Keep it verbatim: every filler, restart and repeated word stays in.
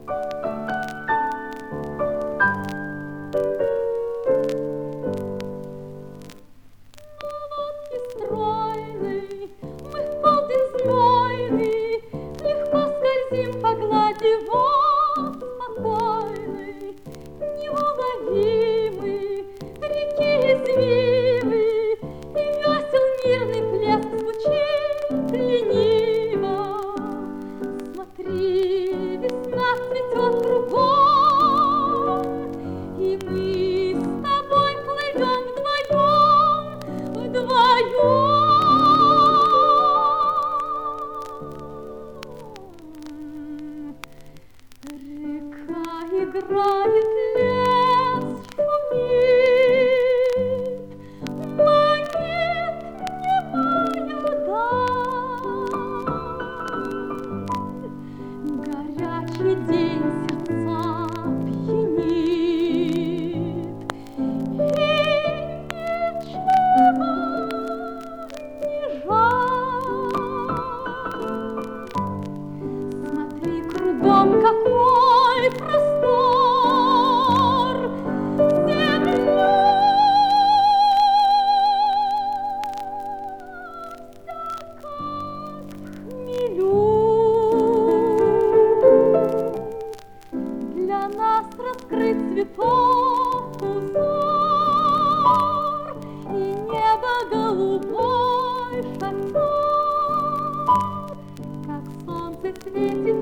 Играет лес, шумит, манит немая даль. Горячий день сердца пьянит, и ничего не жаль. Смотри кругом, какой простор, земля вся как в хмелю. Для нас раскрыт цветов узор, и небо голубой шатер, как солнце светит.